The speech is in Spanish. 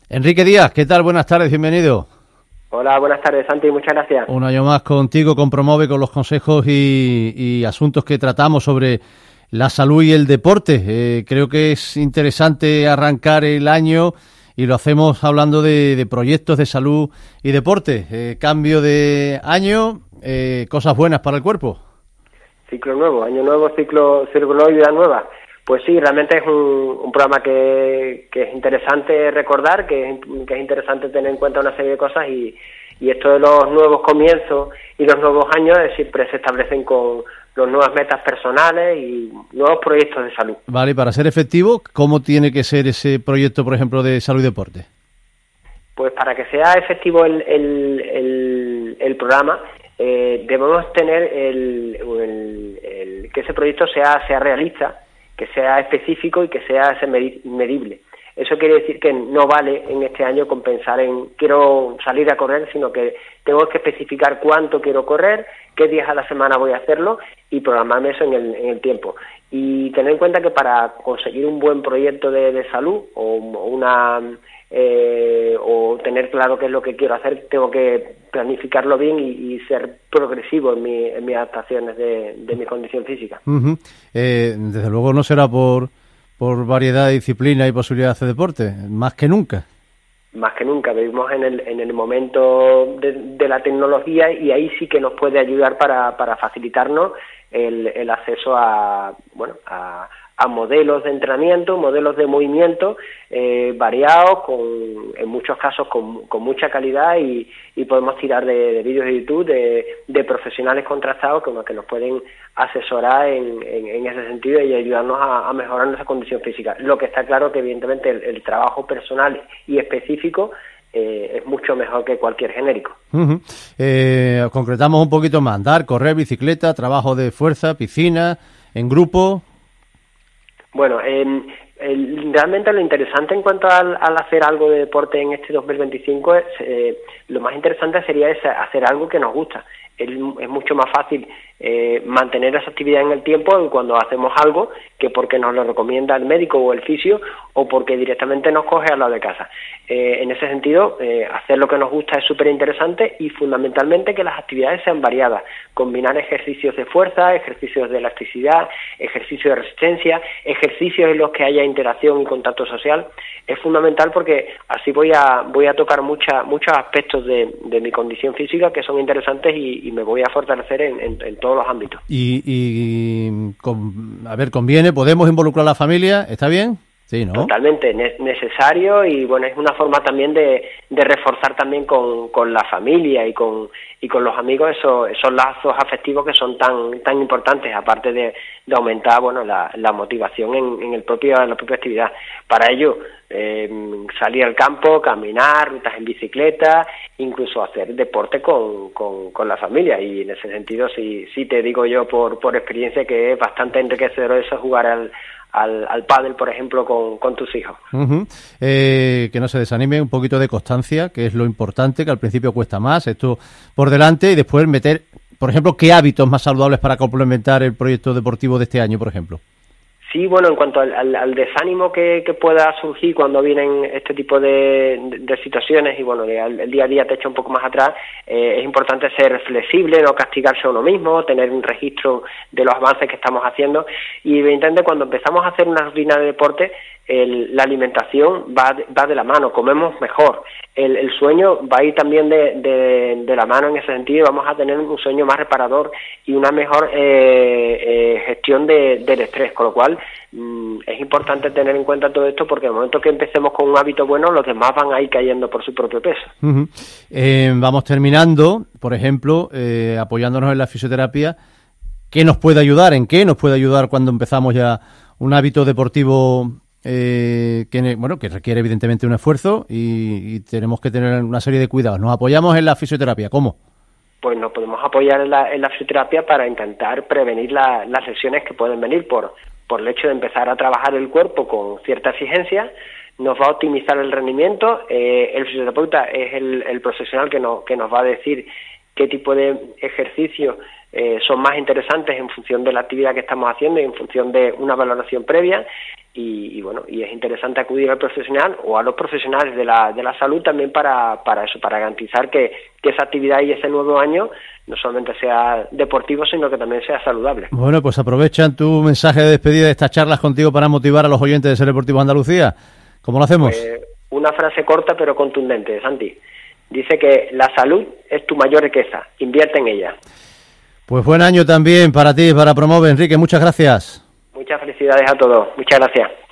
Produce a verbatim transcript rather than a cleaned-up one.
Enrique Díaz, ¿qué tal? Buenas tardes, bienvenido. Hola, buenas tardes, Santi, muchas gracias. Un año más contigo, con Promove, con los consejos y, y asuntos que tratamos sobre la salud y el deporte. Eh, creo que es interesante arrancar el año y lo hacemos hablando de, de proyectos de salud y deporte. Eh, cambio de año, eh, cosas buenas para el cuerpo. Ciclo nuevo, año nuevo, ciclo, ciclo nuevo y vida nueva. Pues sí, realmente es un, un programa que, que es interesante recordar, que es, que es interesante tener en cuenta una serie de cosas y, y esto de los nuevos comienzos y los nuevos años siempre se establecen con las nuevas metas personales y nuevos proyectos de salud. Vale, para ser efectivo, ¿cómo tiene que ser ese proyecto, por ejemplo, de salud y deporte? Pues para que sea efectivo el, el, el, el programa, eh, debemos tener el, el, el, que ese proyecto sea, sea realista, que sea específico y que sea medible. Eso quiere decir que no vale en este año compensar en quiero salir a correr, sino que tengo que especificar cuánto quiero correr, qué días a la semana voy a hacerlo y programarme eso en el, en el tiempo. Y tener en cuenta que para conseguir un buen proyecto de, de salud o una eh, o tener claro qué es lo que quiero hacer, tengo que planificarlo bien y, y ser progresivo en, mi, en mis adaptaciones de, de mi condición física. Uh-huh. Eh, desde luego no será por, por variedad de disciplina y posibilidad de hacer deporte, más que nunca. Más que nunca, vivimos en el, en el momento de, de la tecnología y ahí sí que nos puede ayudar para, para facilitarnos el, el acceso a, bueno, a, a modelos de entrenamiento, modelos de movimiento eh, variados, con, en muchos casos con, con mucha calidad y, y podemos tirar de, de vídeos de YouTube de, de profesionales contrastados que, que nos pueden asesorar en, en, en ese sentido y ayudarnos a, a mejorar nuestra condición física. Lo que está claro que evidentemente el, el trabajo personal y específico eh, es mucho mejor que cualquier genérico. Uh-huh. Eh, concretamos un poquito más: andar, correr, bicicleta, trabajo de fuerza, piscina, en grupo. Bueno, eh, el, realmente lo interesante en cuanto al, al hacer algo de deporte en este dos mil veinticinco, es, eh, lo más interesante sería ese, hacer algo que nos gusta. Es, es mucho más fácil eh, mantener esa actividad en el tiempo cuando hacemos algo que porque nos lo recomienda el médico o el fisio o porque directamente nos coge al lado de casa. Eh, en ese sentido, eh, hacer lo que nos gusta es súper interesante y fundamentalmente que las actividades sean variadas. Combinar ejercicios de fuerza, ejercicios de elasticidad, ejercicios de resistencia, ejercicios en los que haya interacción y contacto social, es fundamental porque así voy a voy a tocar mucha, muchos aspectos de, de mi condición física que son interesantes y, y me voy a fortalecer en, en, en todos los ámbitos. Y, y con, a ver, conviene, podemos involucrar a la familia, ¿está bien? Sí, ¿no? Totalmente ne- necesario y bueno, es una forma también de, de reforzar también con, con la familia y con y con los amigos esos, esos lazos afectivos que son tan tan importantes, aparte de, de aumentar bueno la, la motivación en, en el propio en la propia actividad. Para ello, eh, salir al campo, caminar, rutas en bicicleta, incluso hacer deporte con, con, con la familia, y en ese sentido sí sí te digo yo por por experiencia que es bastante enriquecedor eso, jugar al al, al pádel, por ejemplo, con, con tus hijos. Uh-huh. Eh, que no se desanime, un poquito de constancia, que es lo importante, que al principio cuesta más, esto por delante, y después meter, por ejemplo, ¿qué hábitos más saludables para complementar el proyecto deportivo de este año, por ejemplo? Sí, bueno, en cuanto al, al, al desánimo que, que pueda surgir cuando vienen este tipo de, de, de situaciones y bueno, el, el día a día te echa un poco más atrás, eh, es importante ser flexible, no castigarse a uno mismo, tener un registro de los avances que estamos haciendo y evidentemente cuando empezamos a hacer una rutina de deporte, el, la alimentación va de, va de la mano, comemos mejor, el, el sueño va a ir también de, de, de la mano en ese sentido y vamos a tener un sueño más reparador y una mejor eh, eh, gestión de, del estrés, con lo cual mmm, es importante tener en cuenta todo esto porque en el momento que empecemos con un hábito bueno, los demás van a ir cayendo por su propio peso. Uh-huh. Eh, vamos terminando, por ejemplo, eh, apoyándonos en la fisioterapia. ¿Qué nos puede ayudar? ¿En qué nos puede ayudar cuando empezamos ya un hábito deportivo eh, que, bueno, que requiere evidentemente un esfuerzo y, y tenemos que tener una serie de cuidados? ¿Nos apoyamos en la fisioterapia? ¿Cómo? Pues nos podemos apoyar en la, en la fisioterapia para intentar prevenir la, las lesiones que pueden venir por, por el hecho de empezar a trabajar el cuerpo con cierta exigencia. Nos va a optimizar el rendimiento. Eh, el fisioterapeuta es el, el profesional que, no, que nos va a decir qué tipo de ejercicio eh, son más interesantes en función de la actividad que estamos haciendo y en función de una valoración previa. Y, y bueno, y es interesante acudir al profesional o a los profesionales de la, de la salud también para, para eso, para garantizar que, que esa actividad y ese nuevo año no solamente sea deportivo, sino que también sea saludable. Bueno, pues aprovechan tu mensaje de despedida de estas charlas contigo para motivar a los oyentes de Ser Deportivo Andalucía. ¿Cómo lo hacemos? Pues una frase corta pero contundente, Santi. Dice que la salud es tu mayor riqueza, invierte en ella. Pues buen año también para ti, para Promove. Enrique, muchas gracias. Muchas felicidades a todos. Muchas gracias.